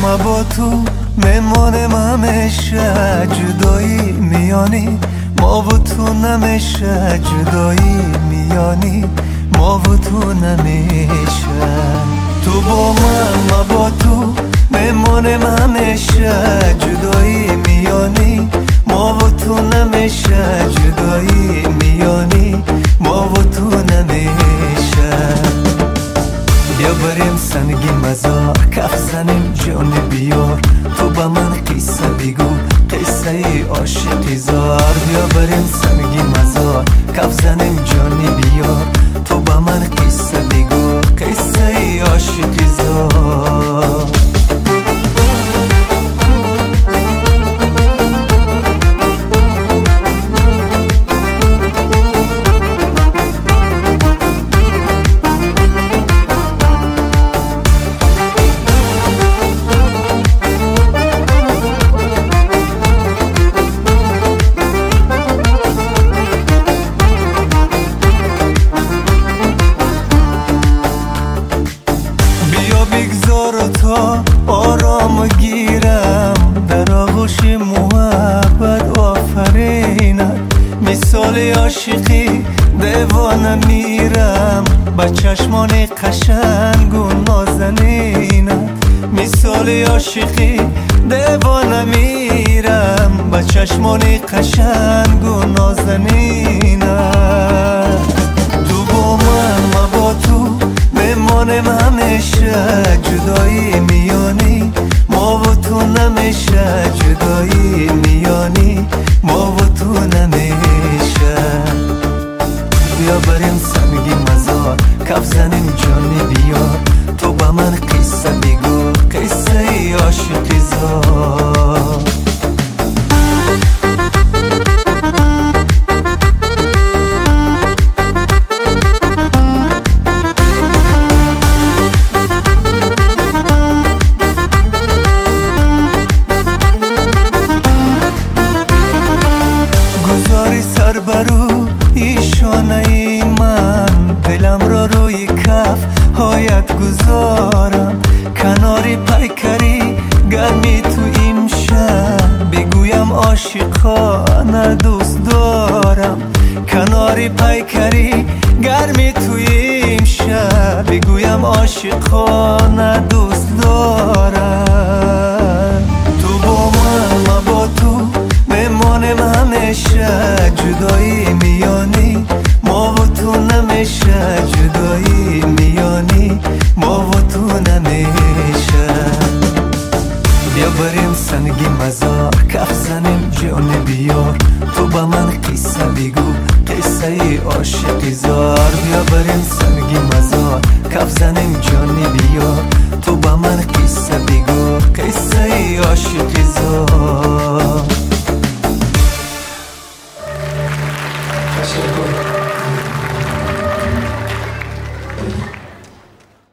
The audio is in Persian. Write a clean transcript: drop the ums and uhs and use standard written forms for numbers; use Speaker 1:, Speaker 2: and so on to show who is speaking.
Speaker 1: با تو میمانم همیشه، جدایی میانی ما و تو نمیشه، جدایی میانی ما و تو نمیشه. تو با من با تو میمانم همیشه، جدایی میانی ما و تو نمیشه، جدایی میانی ما و تو نمیشه. بیا بریم سنگی مزار، کف زنیم جان بیار، تو با من قصه بگو قصه ای عاشقی زار. بیا بریم سنگی مزار، کف زنیم جان بیار، تو با من قصه بگو قصه ای عاشقی زار. تا آرام گیرم در آغوش محبت آفرینم، مثال عاشقی دیوانه میرم با چشمان قشنگ و نازنینم، مثال عاشقی دیوانه میرم با چشمان قشنگ و نازنینم. تو با من با تو میمانم همیشه، جدایی میانی ما و تو نمیشه، جدایی میانی ما و تو نمیشه. بیا بریم سنگی مزار، کف زنیم جان بیار، تو با من قصه بگو قصه ای عاشقی زار. سر برو ایشانه من، دلم را روی کف هایت گذارم، کناری پیکری گرمی تو امشب، بگویم عاشقانه دوست دارم، کناری پیکری گرمی تو امشب، بگویم عاشقانه دوست دارم. تو با من با تو میمانم همیشه، جدایی میانی ما و تو نمیشه، جدایی میانی ما و تو نمیشه. بیا بریم سنگی مزار، کف زنیم جان بیار، تو با من قصه بگو قصه ای عاشقی زار. بیا بریم سنگی مزار، کف زنیم جان بیار، تو با من قصه بگو قصه ای عاشقی